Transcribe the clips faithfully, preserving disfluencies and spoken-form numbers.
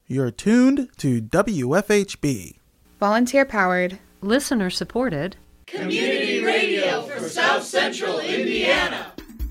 You're tuned to W F H B. Volunteer-powered, listener-supported community radio for South Central Indiana.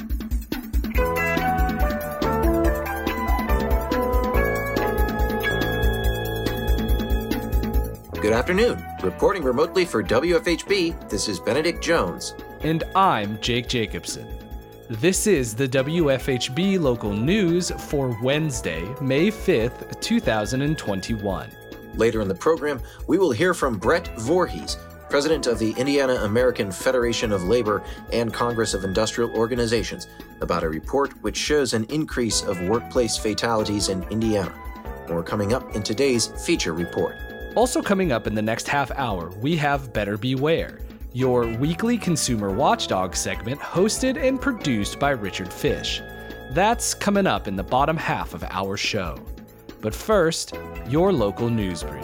Good afternoon. Reporting remotely for W F H B, this is Benedict Jones. And I'm Jake Jacobson. This is the W F H B local news for Wednesday, May fifth, two thousand twenty-one. Later in the program, we will hear from Brett Voorhees, president of the Indiana American Federation of Labor and Congress of Industrial Organizations, about a report which shows an increase of workplace fatalities in Indiana. More coming up in today's feature report. Also coming up in the next half hour, we have Better Beware, your weekly consumer watchdog segment hosted and produced by Richard Fish. That's coming up in the bottom half of our show. But first, your local news brief.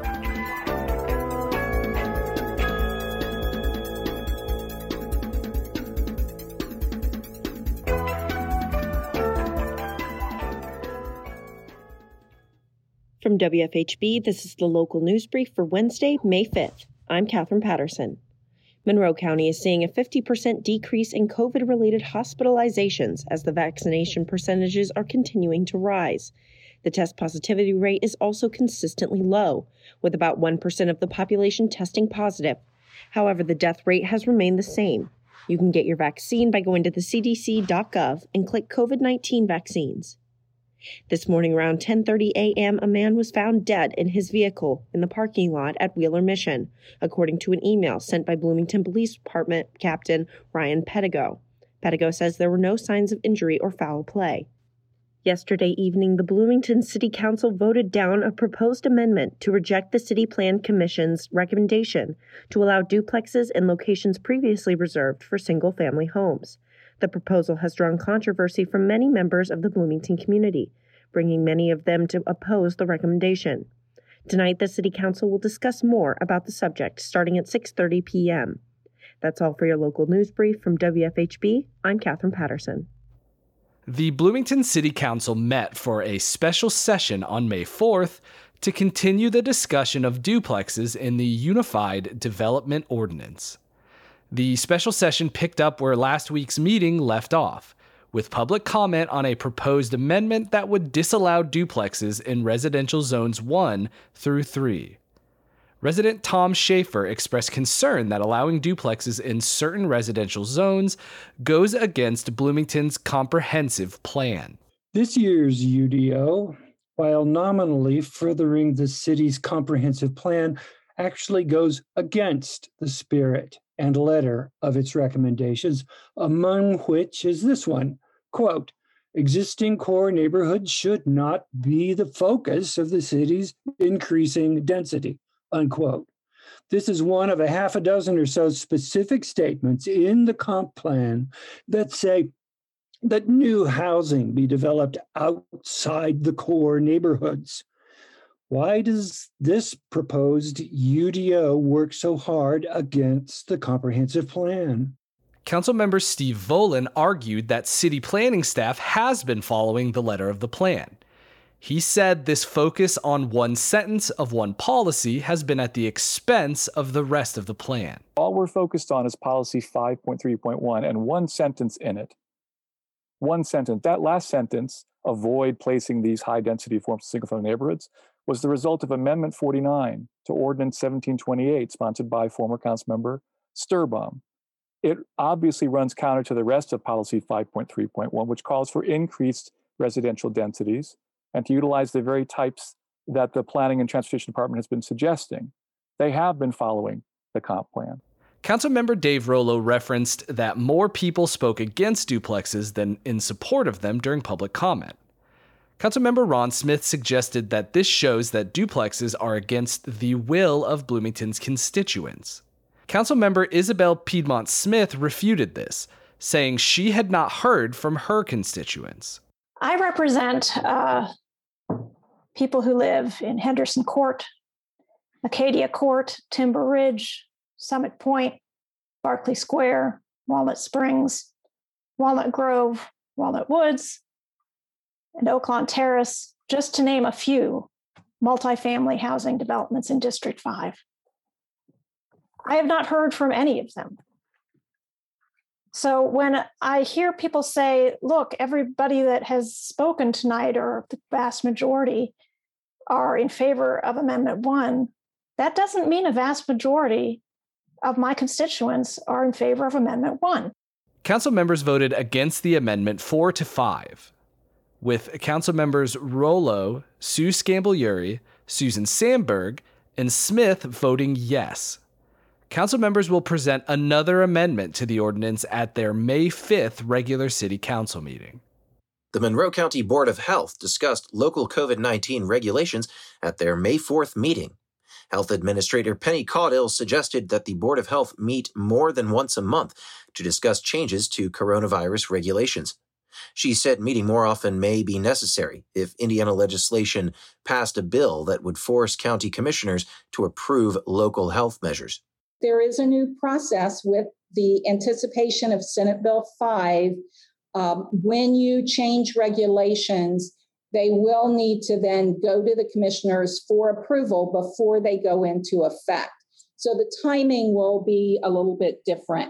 From W F H B, this is the local news brief for Wednesday, May fifth. I'm Catherine Patterson. Monroe County is seeing a fifty percent decrease in COVID-related hospitalizations as the vaccination percentages are continuing to rise. The test positivity rate is also consistently low, with about one percent of the population testing positive. However, the death rate has remained the same. You can get your vaccine by going to the c d c dot gov and click COVID nineteen vaccines. This morning around ten thirty a.m., a man was found dead in his vehicle in the parking lot at Wheeler Mission, according to an email sent by Bloomington Police Department Captain Ryan Pedigo. Pedigo says there were no signs of injury or foul play. Yesterday evening, the Bloomington City Council voted down a proposed amendment to reject the City Plan Commission's recommendation to allow duplexes in locations previously reserved for single-family homes. The proposal has drawn controversy from many members of the Bloomington community, bringing many of them to oppose the recommendation. Tonight, the City Council will discuss more about the subject starting at six thirty p.m. That's all for your local news brief from W F H B. I'm Catherine Patterson. The Bloomington City Council met for a special session on May fourth to continue the discussion of duplexes in the Unified Development Ordinance. The special session picked up where last week's meeting left off, with public comment on a proposed amendment that would disallow duplexes in residential zones one through three. Resident Tom Schaefer expressed concern that allowing duplexes in certain residential zones goes against Bloomington's comprehensive plan. This year's U D O, while nominally furthering the city's comprehensive plan, actually goes against the spirit and letter of its recommendations, among which is this one, quote, existing core neighborhoods should not be the focus of the city's increasing density, unquote. This is one of a half a dozen or so specific statements in the comp plan that say that new housing be developed outside the core neighborhoods. Why does this proposed U D O work so hard against the comprehensive plan? Councilmember Steve Volan argued that city planning staff has been following the letter of the plan. He said this focus on one sentence of one policy has been at the expense of the rest of the plan. All we're focused on is policy five point three point one and one sentence in it. One sentence. That last sentence, avoid placing these high-density forms of single-family neighborhoods, was the result of Amendment forty-nine to Ordinance seventeen twenty-eight, sponsored by former Councilmember Sturbaum. It obviously runs counter to the rest of Policy five point three point one, which calls for increased residential densities and to utilize the very types that the Planning and Transportation Department has been suggesting. They have been following the comp plan. Councilmember Dave Rollo referenced that more people spoke against duplexes than in support of them during public comment. Councilmember Ron Smith suggested that this shows that duplexes are against the will of Bloomington's constituents. Councilmember Isabel Piedmont Smith refuted this, saying she had not heard from her constituents. I represent uh, people who live in Henderson Court, Acadia Court, Timber Ridge, Summit Point, Barclay Square, Walnut Springs, Walnut Grove, Walnut Woods, and Oaklawn Terrace, just to name a few. multifamily housing developments in District five. I have not heard from any of them. So when I hear people say, look, everybody that has spoken tonight, or the vast majority, are in favor of Amendment one, that doesn't mean a vast majority of my constituents are in favor of Amendment one. Council members voted against the amendment four to five, with Council members Rollo, Sue Scampbell-Uri, Susan Sandberg, and Smith voting yes. Council members will present another amendment to the ordinance at their May fifth regular city council meeting. The Monroe County Board of Health discussed local COVID nineteen regulations at their May fourth meeting. Health Administrator Penny Caudill suggested that the Board of Health meet more than once a month to discuss changes to coronavirus regulations. She said meeting more often may be necessary if Indiana legislation passed a bill that would force county commissioners to approve local health measures. There is a new process with the anticipation of Senate Bill five. Um, when you change regulations, they will need to then go to the commissioners for approval before they go into effect. So the timing will be a little bit different.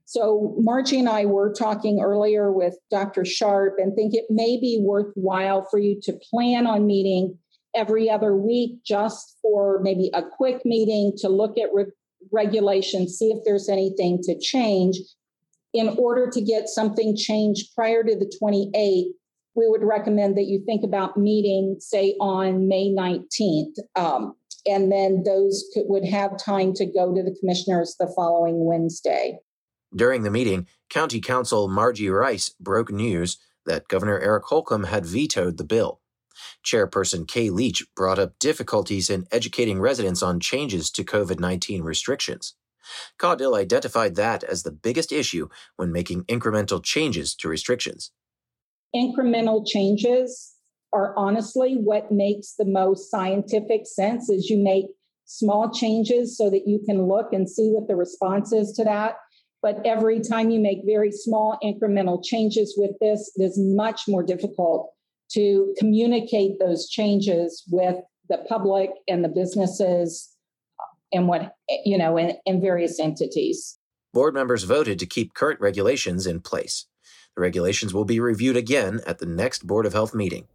So Margie and I were talking earlier with Doctor Sharp and think it may be worthwhile for you to plan on meeting every other week just for maybe a quick meeting to look at re- regulations, see if there's anything to change. In order to get something changed prior to the twenty-eighth, we would recommend that you think about meeting, say, on May nineteenth. Um, and then those could, would have time to go to the commissioners the following Wednesday. During the meeting, County Counsel Margie Rice broke news that Governor Eric Holcomb had vetoed the bill. Chairperson Kay Leach brought up difficulties in educating residents on changes to COVID nineteen restrictions. Caudill identified that as the biggest issue when making incremental changes to restrictions. Incremental changes are honestly what makes the most scientific sense, is you make small changes so that you can look and see what the response is to that. But every time you make very small incremental changes with this, it is much more difficult to communicate those changes with the public and the businesses and what, you know, and, and various entities. Board members voted to keep current regulations in place. The regulations will be reviewed again at the next Board of Health meeting.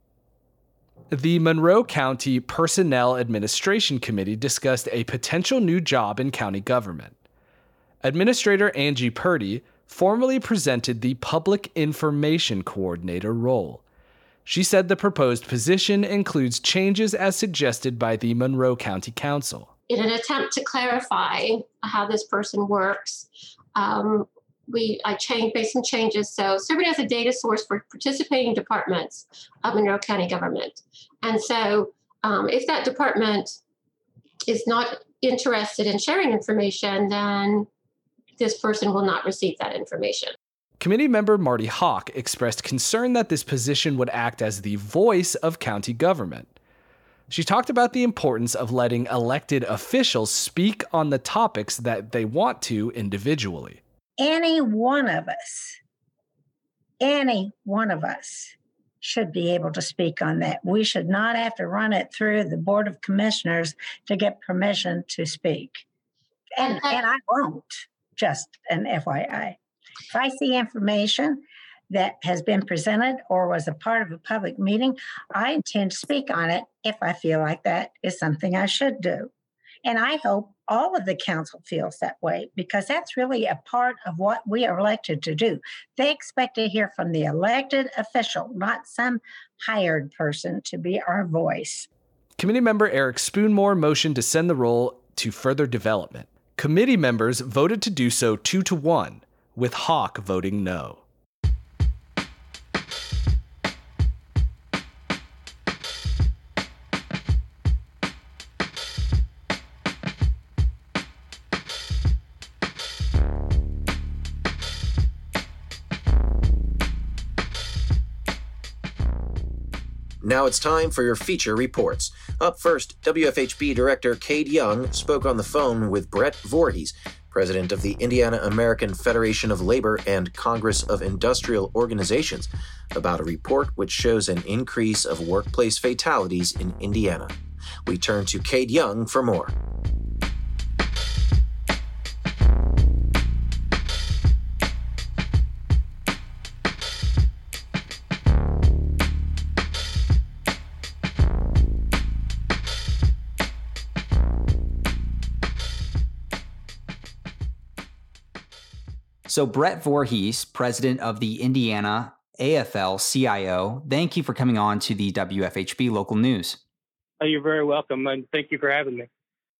The Monroe County Personnel Administration Committee discussed a potential new job in county government. Administrator Angie Purdy formally presented the Public Information Coordinator role. She said the proposed position includes changes as suggested by the Monroe County Council. In an attempt to clarify how this person works, um, we I changed, made some changes. So serving as a data source for participating departments of Monroe County government. And so um, if that department is not interested in sharing information, then this person will not receive that information. Committee member Marty Hawk expressed concern that this position would act as the voice of county government. She talked about the importance of letting elected officials speak on the topics that they want to individually. Any one of us, any one of us should be able to speak on that. We should not have to run it through the Board of Commissioners to get permission to speak. And, and I won't, just an F Y I. If I see information that has been presented or was a part of a public meeting, I intend to speak on it if I feel like that is something I should do. And I hope all of the council feels that way, because that's really a part of what we are elected to do. They expect to hear from the elected official, not some hired person to be our voice. Committee member Eric Spoonmore motioned to send the roll to further development. Committee members voted to do so two to one, with Hawk voting no. Now it's time for your feature reports. Up first, W F H B Director Cade Young spoke on the phone with Brett Voorhees, president of the Indiana American Federation of Labor and Congress of Industrial Organizations, about a report which shows an increase of workplace fatalities in Indiana. We turn to Kate Young for more. So Brett Voorhees, president of the Indiana A F L C I O, thank you for coming on to the W F H B Local News. Oh, you're very welcome, and thank you for having me.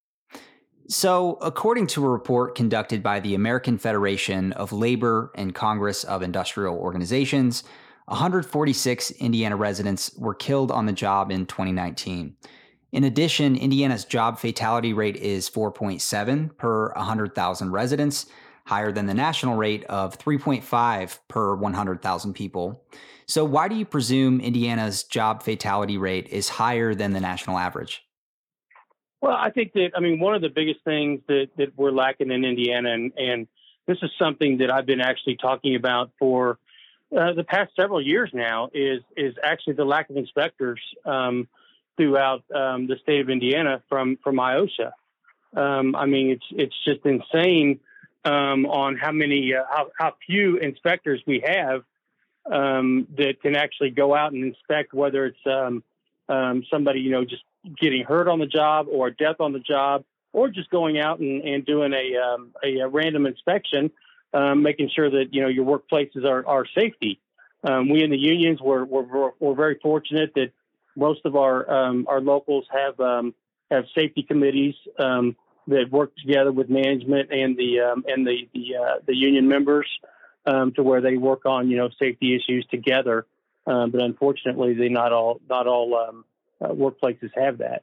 So, according to a report conducted by the American Federation of Labor and Congress of Industrial Organizations, one hundred forty-six Indiana residents were killed on the job in twenty nineteen. In addition, Indiana's job fatality rate is four point seven per one hundred thousand residents, higher than the national rate of three point five per one hundred thousand people. So why do you presume Indiana's job fatality rate is higher than the national average? Well, I think that, I mean, one of the biggest things that, that we're lacking in Indiana, and, and this is something that I've been actually talking about for uh, the past several years now, is is actually the lack of inspectors um, throughout um, the state of Indiana from, from IOSHA. Um, I mean, it's it's just insane Um, on how many, uh, how, how few inspectors we have um, that can actually go out and inspect, whether it's um, um, somebody, you know, just getting hurt on the job or death on the job, or just going out and, and doing a, um, a, a random inspection, um, making sure that, you know, your workplaces are, are safety. Um, we in the unions, we're, we're, we're very fortunate that most of our, um, our locals have, um, have safety committees, um, that work together with management and the um, and the the, uh, the union members um, to where they work on, you know, safety issues together. Um, but unfortunately, they not all not all um, uh, workplaces have that.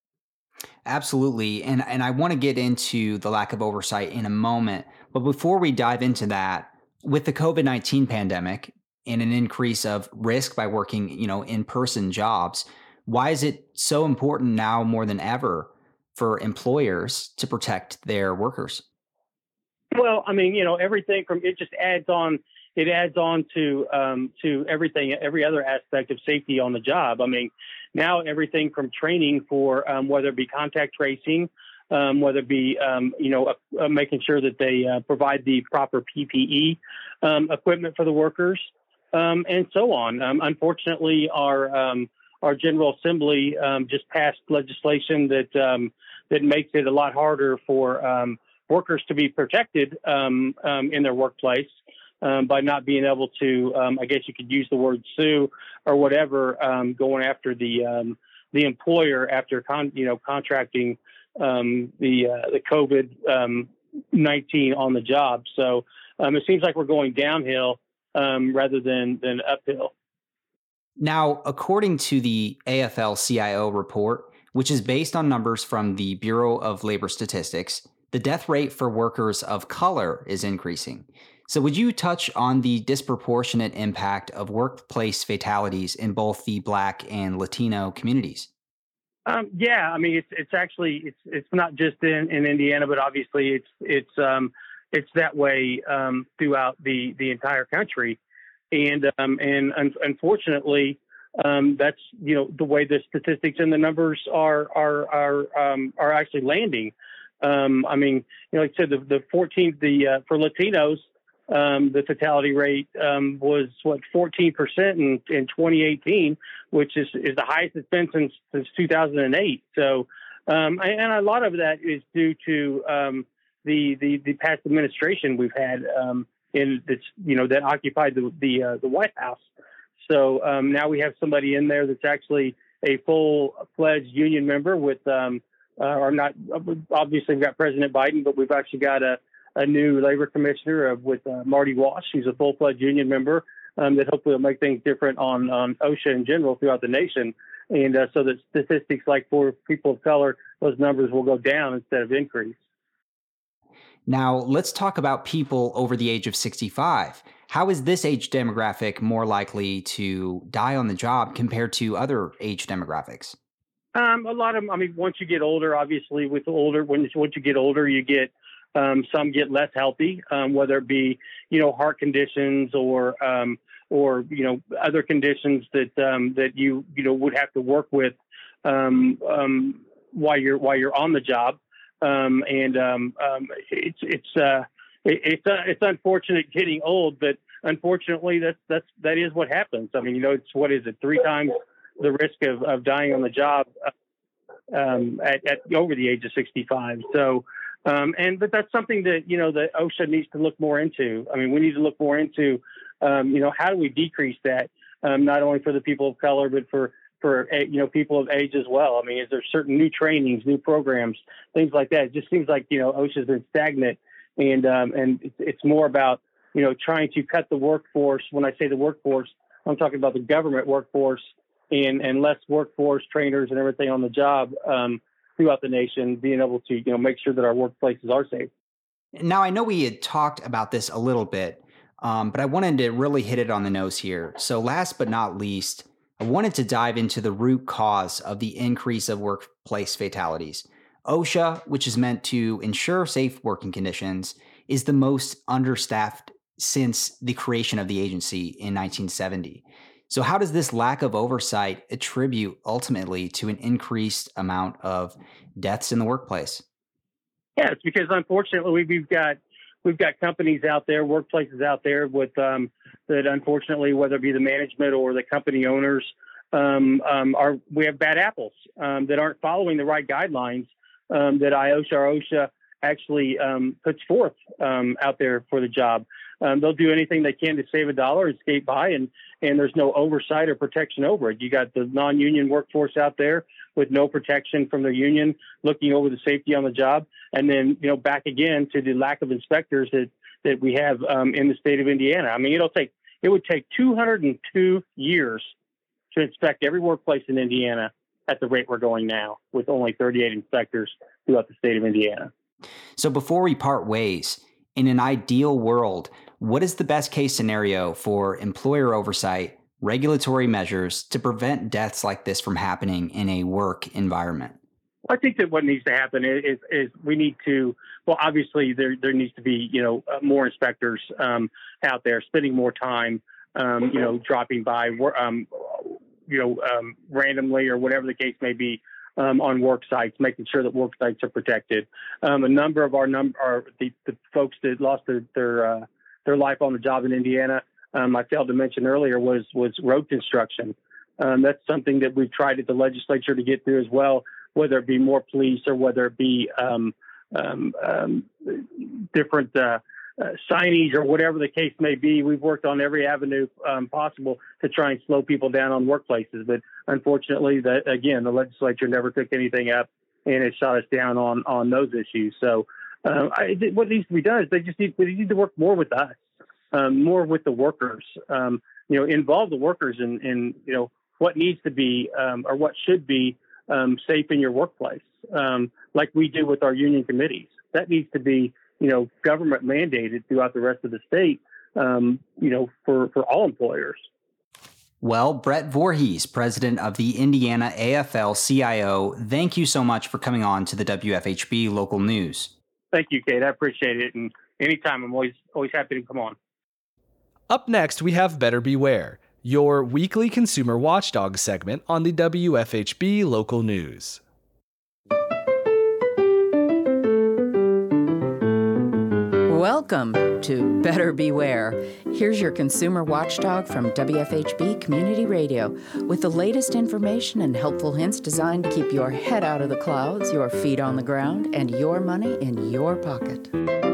Absolutely, and and I want to get into the lack of oversight in a moment. But before we dive into that, with the COVID nineteen pandemic and an increase of risk by working, you know, in-person jobs, why is it so important now more than ever for employers to protect their workers? Well, I mean, you know, everything from it just adds on. It adds on to um, to everything, every other aspect of safety on the job. I mean, now everything from training for um, whether it be contact tracing, um, whether it be um, you know uh, uh, making sure that they uh, provide the proper P P E um, equipment for the workers, um, and so on. Um, unfortunately, our um, our General Assembly um, just passed legislation that um, that makes it a lot harder for um, workers to be protected um, um, in their workplace um, by not being able to, um, I guess you could use the word sue or whatever, um, going after the um, the employer after con- you know contracting um, the uh, the COVID nineteen on the job. So um, it seems like we're going downhill um, rather than than uphill. Now, according to the A F L C I O report, which is based on numbers from the Bureau of Labor Statistics, the death rate for workers of color is increasing. So would you touch on the disproportionate impact of workplace fatalities in both the Black and Latino communities? Um, yeah, I mean, it's it's actually it's it's not just in, in Indiana, but obviously it's it's um, it's that way um, throughout the, the entire country, and um, and un- unfortunately, um, that's you know the way the statistics and the numbers are are are um, are actually landing. Um, I mean, you know, like I said, the the fourteenth the uh, for Latinos, um, the fatality rate um, was what fourteen percent in in twenty eighteen, which is is the highest it's been since since two thousand eight. So, um, and a lot of that is due to um, the the the past administration we've had um, in that's you know that occupied the the uh, the White House. So um, now we have somebody in there that's actually a full-fledged union member with, um, uh, or not, obviously we've got President Biden, but we've actually got a, a new labor commissioner of, with uh, Marty Walsh, who's a full-fledged union member um, that hopefully will make things different on, on OSHA in general throughout the nation. And uh, so that statistics like for people of color, those numbers will go down instead of increase. Now, let's talk about people over the age of sixty-five. How is this age demographic more likely to die on the job compared to other age demographics? Um, a lot of them, I mean, once you get older, obviously with older, when once you get older, you get, um, some get less healthy, um, whether it be, you know, heart conditions or, um, or, you know, other conditions that, um, that you, you know, would have to work with, um, um, while you're while you're on the job. Um, and um, um, it's it's uh, it, it's uh, it's unfortunate getting old, but unfortunately that's that's that is what happens. I mean, you know, it's what is it three times the risk of, of dying on the job um, at, at over the age of sixty-five. So, um, and but that's something that you know that OSHA needs to look more into. I mean, we need to look more into um, you know how do we decrease that um, not only for the people of color but for for you know people of age as well. I mean, is there certain new trainings, new programs, things like that? It just seems like you know OSHA's been stagnant, and um, and it's, it's more about you know trying to cut the workforce. When I say the workforce, I'm talking about the government workforce, and and less workforce trainers and everything on the job um, throughout the nation, being able to you know make sure that our workplaces are safe. Now, I know we had talked about this a little bit, um, but I wanted to really hit it on the nose here. So last but not least, I wanted to dive into the root cause of the increase of workplace fatalities. OSHA, which is meant to ensure safe working conditions, is the most understaffed since the creation of the agency in nineteen seventy. So how does this lack of oversight attribute ultimately to an increased amount of deaths in the workplace? Yeah, it's because unfortunately we've got we've got companies out there, workplaces out there with um, that unfortunately, whether it be the management or the company owners, um, um, are we have bad apples um, that aren't following the right guidelines um, that I O S H A or OSHA actually um, puts forth um, out there for the job. Um, they'll do anything they can to save a dollar and skate by, and and there's no oversight or protection over it. You got the non-union workforce out there with no protection from their union, looking over the safety on the job, and then you know back again to the lack of inspectors that that we have um, in the state of Indiana. I mean, it'll take it would take two hundred two years to inspect every workplace in Indiana at the rate we're going now, with only thirty-eight inspectors throughout the state of Indiana. So before we part ways, in an ideal world, what is the best case scenario for employer oversight, regulatory measures to prevent deaths like this from happening in a work environment? I think that what needs to happen is, is we need to, well, obviously there, there needs to be, you know, uh, more inspectors um, out there spending more time, um, you know, dropping by, um, you know, um, randomly or whatever the case may be um, on work sites, making sure that work sites are protected. Um, a number of our number are the, the folks that lost their, their, uh, their life on the job in Indiana, um, I failed to mention earlier, was, was road construction. Um, that's something that we've tried at the legislature to get through as well, whether it be more police or whether it be um, um, um, different uh, uh, signage or whatever the case may be. We've worked on every avenue um, possible to try and slow people down on workplaces. But unfortunately, that again, the legislature never took anything up, and it shot us down on, on those issues. So uh, I, what needs to be done is they just need, they need to work more with us, um, more with the workers, um, you know, involve the workers in, in you know, what needs to be um, or what should be Um, safe in your workplace, um, like we do with our union committees. That needs to be, you know, government mandated throughout the rest of the state, um, you know, for, for all employers. Well, Brett Voorhees, president of the Indiana A F L C I O, thank you so much for coming on to the W F H B Local News. Thank you, Kate. I appreciate it. And anytime, I'm always, always happy to come on. Up next, we have Better Beware, your weekly consumer watchdog segment on the W F H B Local News. Welcome to Better Beware. Here's your consumer watchdog from W F H B Community Radio with the latest information and helpful hints designed to keep your head out of the clouds, your feet on the ground, and your money in your pocket.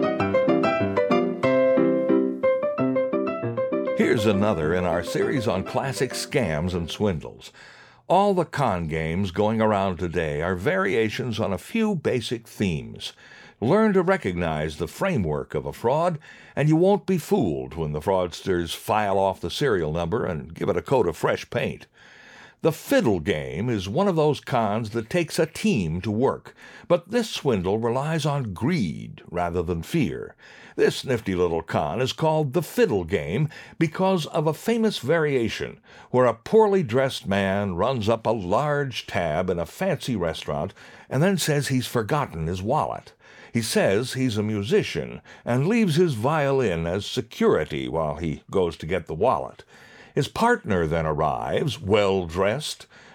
Here's another in our series on classic scams and swindles. All the con games going around today are variations on a few basic themes. Learn to recognize the framework of a fraud, and you won't be fooled when the fraudsters file off the serial number and give it a coat of fresh paint. The fiddle game is one of those cons that takes a team to work, but this swindle relies on greed rather than fear. This nifty little con is called the fiddle game because of a famous variation where a poorly dressed man runs up a large tab in a fancy restaurant and then says he's forgotten his wallet. He says he's a musician and leaves his violin as security while he goes to get the wallet. His partner then arrives, well-dressed,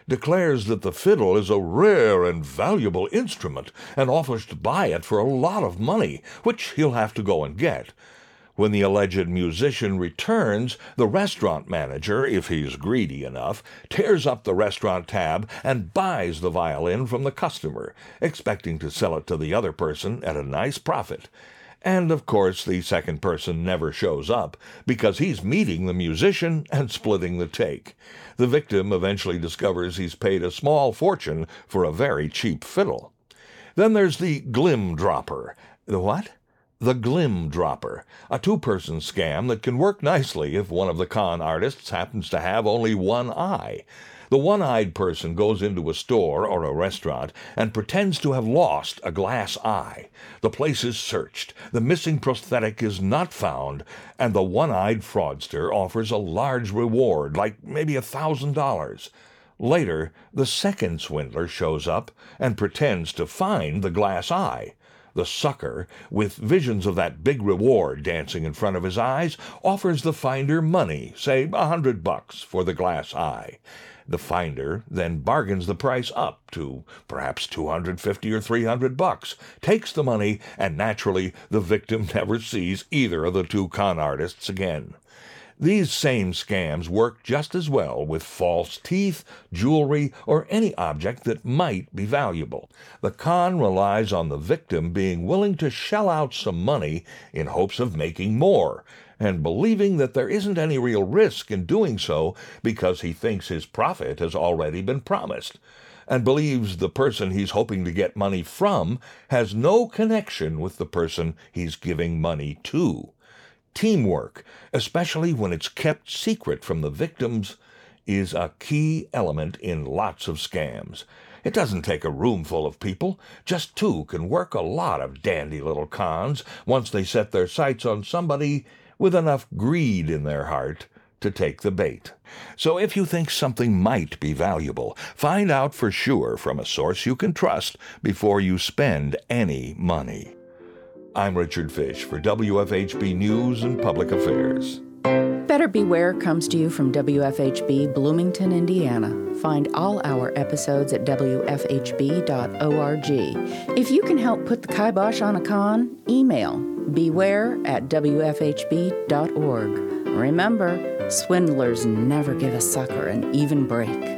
declares that the fiddle is a rare and valuable instrument and offers to buy it for a lot of money, which he'll have to go and get. When the alleged musician returns, the restaurant manager, if he's greedy enough, tears up the restaurant tab and buys the violin from the customer, expecting to sell it to the other person at a nice profit. And, of course, the second person never shows up because he's meeting the musician and splitting the take. The victim eventually discovers he's paid a small fortune for a very cheap fiddle. Then there's the glim dropper. The what? The Glim Dropper, a two-person scam that can work nicely if one of the con artists happens to have only one eye. The one-eyed person goes into a store or a restaurant and pretends to have lost a glass eye. The place is searched, the missing prosthetic is not found, and the one-eyed fraudster offers a large reward, like maybe a thousand dollars. Later, the second swindler shows up and pretends to find the glass eye. The sucker, with visions of that big reward dancing in front of his eyes, offers the finder money, say a hundred bucks, for the glass eye. The finder then bargains the price up to perhaps two hundred fifty or three hundred bucks, takes the money, and naturally the victim never sees either of the two con artists again. These same scams work just as well with false teeth, jewelry, or any object that might be valuable. The con relies on the victim being willing to shell out some money in hopes of making more, and believing that there isn't any real risk in doing so because he thinks his profit has already been promised, and believes the person he's hoping to get money from has no connection with the person he's giving money to. Teamwork, especially when it's kept secret from the victims, is a key element in lots of scams. It doesn't take a room full of people. Just two can work a lot of dandy little cons once they set their sights on somebody with enough greed in their heart to take the bait. So if you think something might be valuable, find out for sure from a source you can trust before you spend any money. I'm Richard Fish for W F H B News and Public Affairs. Better Beware comes to you from W F H B Bloomington, Indiana. Find all our episodes at W F H B dot org. If you can help put the kibosh on a con, email beware at W F H B dot org. Remember, swindlers never give a sucker an even break.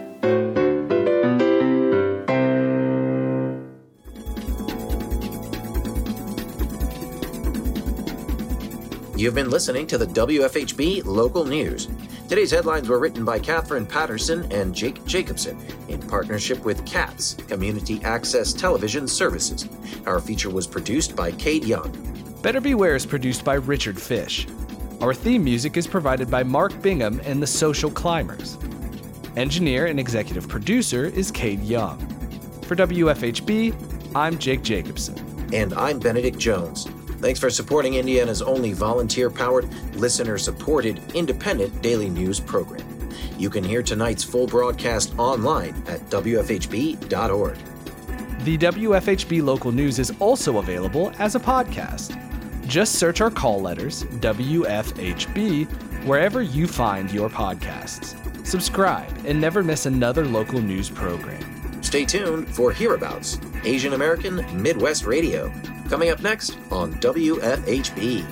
You've been listening to the W F H B Local News. Today's headlines were written by Catherine Patterson and Jake Jacobson in partnership with C A T S, Community Access Television Services. Our feature was produced by Cade Young. Better Beware is produced by Richard Fish. Our theme music is provided by Mark Bingham and the Social Climbers. Engineer and executive producer is Cade Young. For W F H B, I'm Jake Jacobson. And I'm Benedict Jones. Thanks for supporting Indiana's only volunteer-powered, listener-supported, independent daily news program. You can hear tonight's full broadcast online at W F H B dot org. The W F H B Local News is also available as a podcast. Just search our call letters, W F H B, wherever you find your podcasts. Subscribe and never miss another local news program. Stay tuned for Hereabouts, Asian American Midwest Radio, coming up next on W F H B.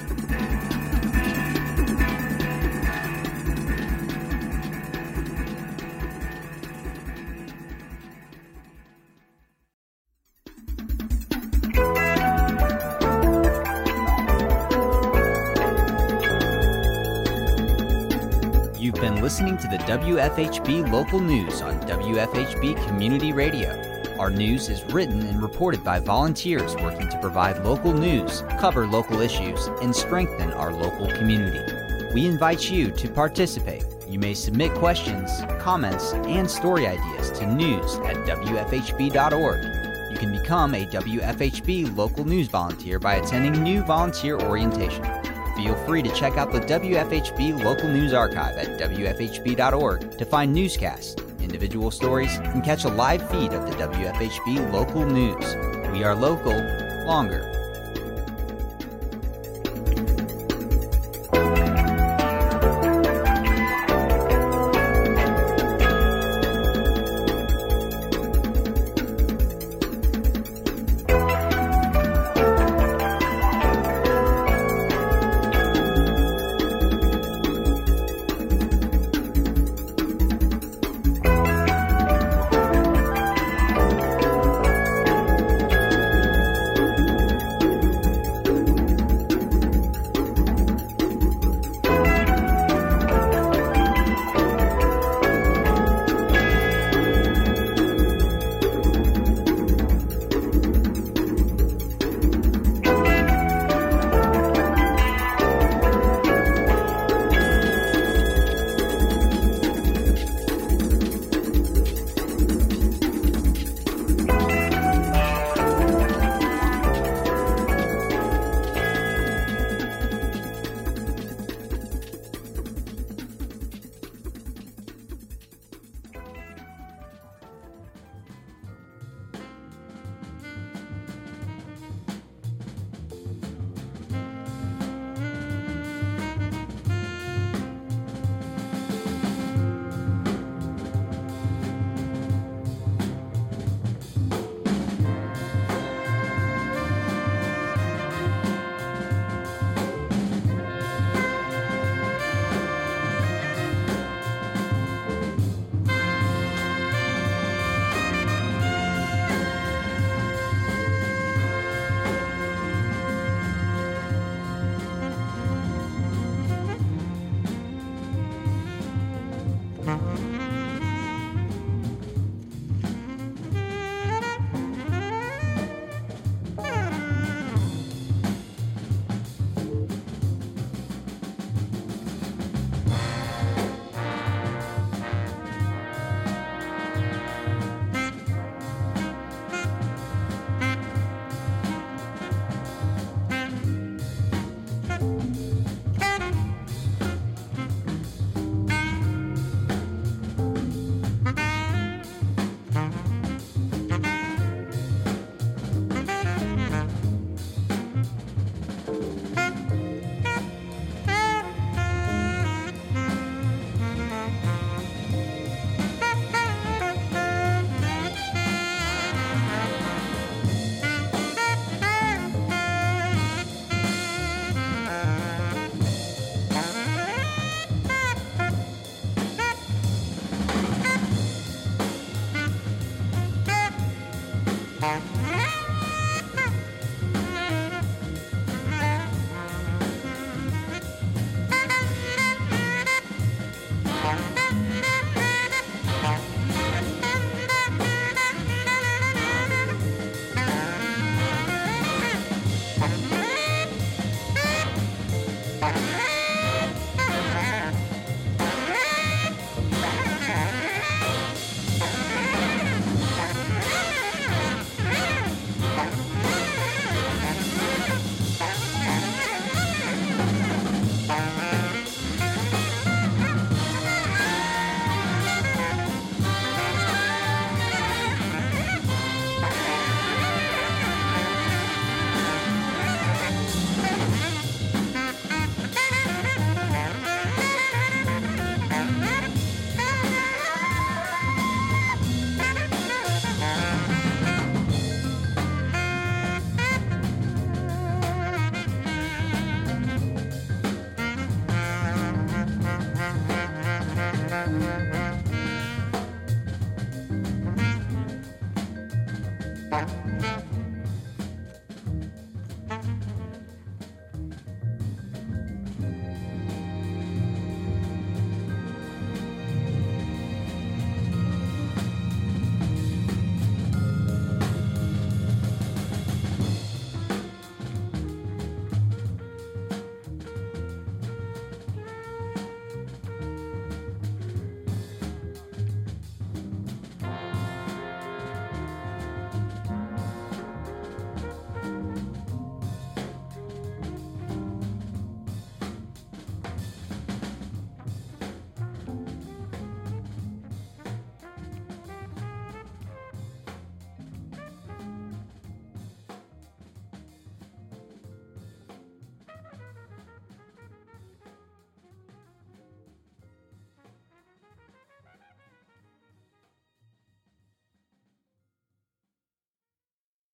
You've been listening to the W F H B Local News on W F H B Community Radio. Our news is written and reported by volunteers working to provide local news, cover local issues, and strengthen our local community. We invite you to participate. You may submit questions, comments, and story ideas to news at W F H B dot org. You can become a W F H B Local News volunteer by attending new volunteer orientation. Feel free to check out the W F H B Local News Archive at W F H B dot org to find newscasts, individual stories, and catch a live feed of the W F H B Local News. We are local, longer.